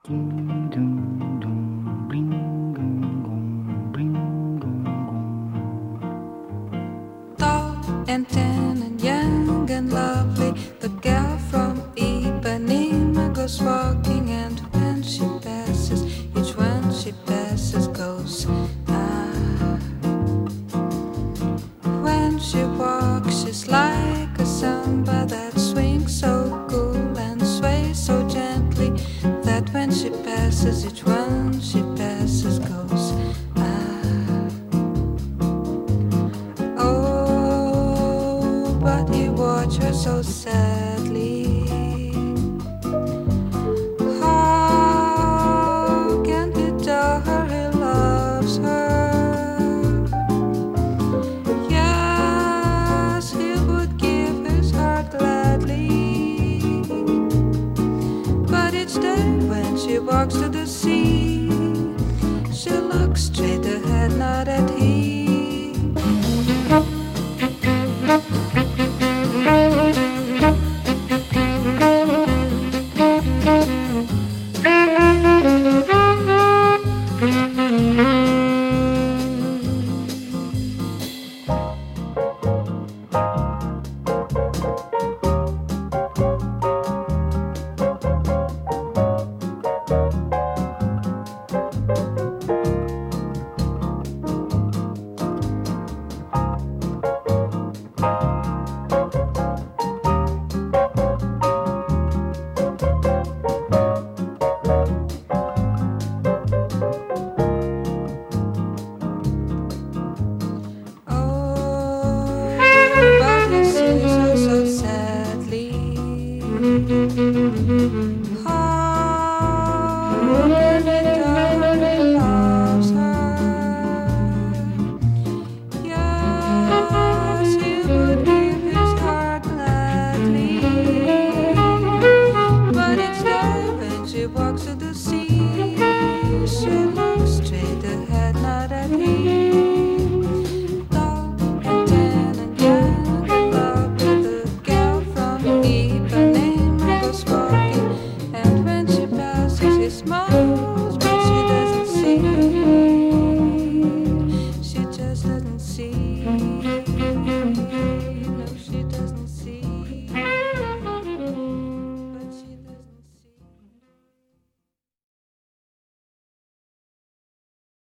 Ding dong dong, bling gong gong, bling gong gong. Tall and tan and young and lovely, the girl from Ipanema goes walking, and when she passes, each one she passes goes ah. When she walks, she's like a samba that swings so cool and sways so gently that when she passes, each one she passes goes ah. Oh, but he watched her so sadly. How can he tell her he loves her? Yes, he would give his heart gladly. But each day when she walks to the sea, she looks straight ahead, not at him. But he sees her so sadly. How can he tell her he loves her? Yes, he would give his heart gladly. But each day when she walks to the sea, she looks straight ahead, not at him. He smiles, but she doesn't see. She just doesn't see.